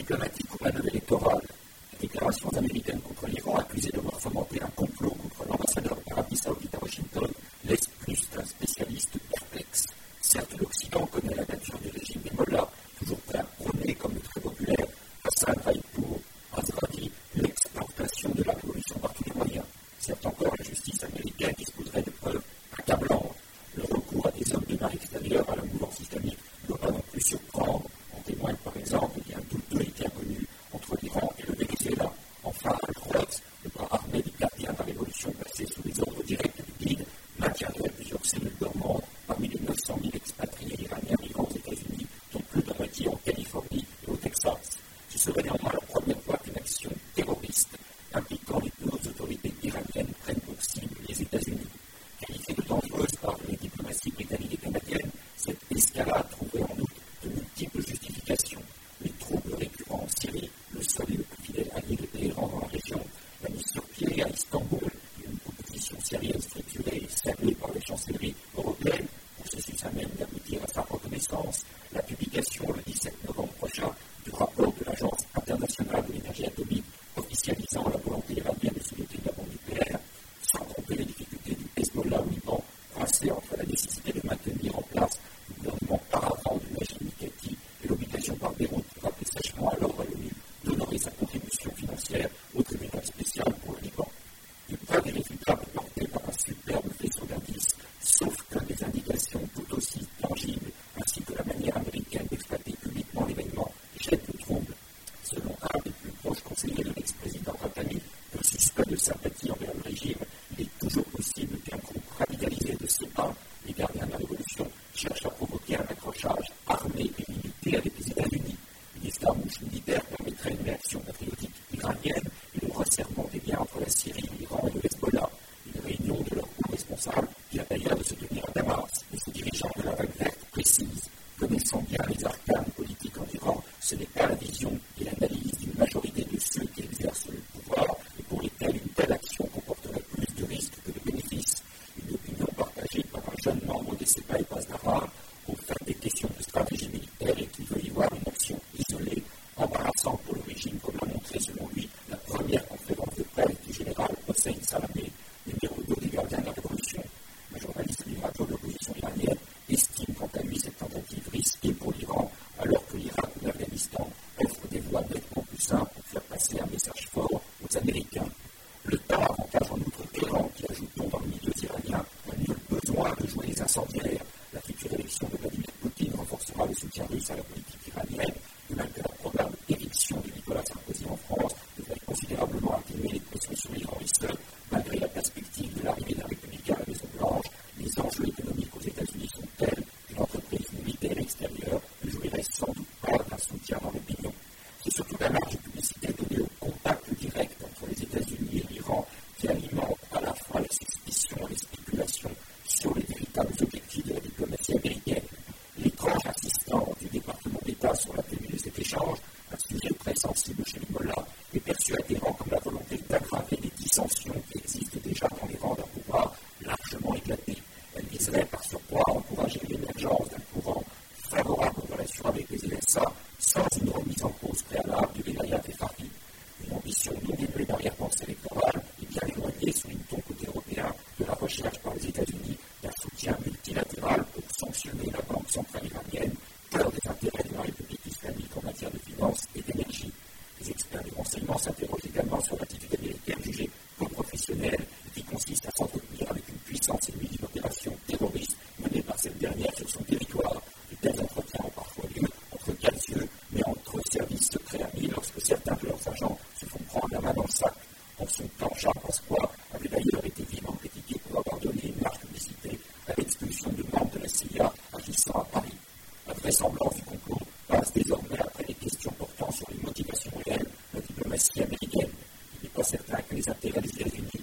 diplomatique ou manœuvre électorale. Les déclarations américaines contre l'Iran, accusées d'avoir fomenté un complot contre l'ambassadeur d'Arabie Saoudite à Washington, laissent plus d'un spécialiste perplexe. Certes, l'Occident connaît la nature du régime des mollahs, toujours prêt à prôner, comme le très populaire Hassan Raïpour Azraqi, l'exportation de la révolution par tous les moyens. Certes encore, la justice américaine disposerait de preuves accablantes. Le recours à des hommes de main extérieurs à la mouvance islamique ne doit pas non plus surprendre. En témoigne par exemple il y a un douteux et bien connu entre l'Iran et le Venezuela. Enfin, Al-Quds, le bras armé des gardiens de la révolution placé sous les ordres directs du guide, maintiendrait plusieurs cellules dormantes parmi les 900 000 expatriés iraniens vivant aux États-Unis, dont plus de moitié en Californie et au Texas. Ce serait néanmoins la première fois qu'une action terroriste impliquant les deux autorités iraniennes prennent pour cible les États-Unis. Qualifiée de dangereuse par les diplomaties britanniques et canadiennes, cette escalade trouverait en outre de multiples justifications. Les troubles récurrents en Syrie, le seul et le plus fidèle allié de Téhéran dans la région, la mise sur pied à Istanbul d'une opposition syrienne structurée et saluée par les chancelleries européennes, processus à même d'aboutir à sa reconnaissance, la publication le 17 novembre prochain du rapport de l'Agence internationale de l'énergie atomique officialisant la volonté iranienne de se doter de la bombe nucléaire, sans compter les difficultés du Hezbollah au Liban, coincé entre la nécessité de maintenir en place le gouvernement paravent de Najib Mikati et l'obligation par Beyrouth de rappeler sèchement à l'ordre à l'ONU d'honorer sa contribution financière au tribunal spécial pour le Liban. Une preuve irréfutable portée par un superbe faisceau d'indices, sauf que des indications tout aussi tangibles, ainsi que la manière américaine d'exploiter publiquement l'événement, jettent le trouble. Selon un des plus proches conseillers de l'ex-président Khatami, peu suspect de sympathie envers le régime, il est toujours possible qu'un groupe radicalisé de CEPA, les gardiens de la révolution, cherche à provoquer un accrochage armé et limité avec les États-Unis. Une escarmouche militaire permettrait une réaction patriotique iranienne et le resserrement des liens entre la Syrie, l'Iran et le Hezbollah. Une réunion de leurs hauts responsables qui a d'ailleurs de se tenir à Damas, mais ces dirigeants de la vague verte précise. Connaissant bien les arcanes politiques en Iran, ce n'est pas la vision et l'analyse d'une majorité de ceux qui exercent le pouvoir et pour lesquels une telle action comporterait plus de risques que de bénéfices. Une opinion partagée par un jeune membre des CEPA et Pasdaran, au fait des questions de stratégie militaire et qui veut y voir une action isolée, embarrassante pour le régime, comme l'a montré selon lui la première conférence de presse du général Hossein Salamé, numéro 2 des gardiens de la révolution. Le journaliste du radio de l'opposition iranienne estime quant à lui cette tentative risquée pour l'Iran, alors que l'Irak ou l'Afghanistan offrent des voies nettement plus simples pour faire passer un message fort aux Américains. Le temps avantage en outre Téhéran, qui, ajoutons dans les milieux iraniens, n'a nul besoin de jouer les incendiaires. La future élection de Vladimir Poutine renforcera le soutien russe à la politique iranienne, de même que la probable éviction de Nicolas Sarkozy en France devrait considérablement atténuer les pressions sur l'Iran et seul, malgré la perspective de l'arrivée d'un républicain à la Maison-Blanche. Les enjeux économiques aux États-Unis sont tels qu'une entreprise militaire extérieure ne jouirait sans doute pas d'un soutien dans l'opinion. C'est surtout la marge de publicité donnée au contact direct entre les États-Unis et l'Iran qui alimente à la fois les suspicions et les spéculations sur les véritables objectifs de la diplomatie américaine. L'étrange insistance du département d'État sur la tenue de cet échange, un sujet très sensible chez les mollahs, est perçu à Téhéran comme la volonté d'aggraver les dissensions qui existent déjà dans les rangs d'un pouvoir largement éclaté. Elle viserait par surcroît à encourager l'émergence d'un courant favorable aux relations avec les USA sans une remise en cause préalable du Vilayat et Farhi. Une ambition non dénuée d'arrière-pensée électorale et bien éloignée sous une ton côté européen de la recherche par les États-Unis d'un soutien multilatéral pour sanctionner la Banque centrale iranienne, cœur des intérêts de la République islamique en matière de finances et d'énergie. Les experts du renseignement s'interrogent également sur l'attitude américaine jugée peu professionnelle et qui consiste à s'entretenir avec une puissance ennemie d'une opération terroriste menée par cette dernière sur son territoire. De tels entretiens ont parfois lieu entre quatre yeux, mais entre services secrets amis lorsque certains de leurs agents se font prendre la main dans le sac. En son temps, Charles Pasqua avait d'ailleurs été vivement critiqué pour avoir donné une large publicité à l'expulsion de membres de la CIA agissant à Paris. La vraisemblance du complot passe désormais après les questions portant sur les motivations réelles de la diplomatie américaine. Il n'est pas certain que les intérêts des États-Unis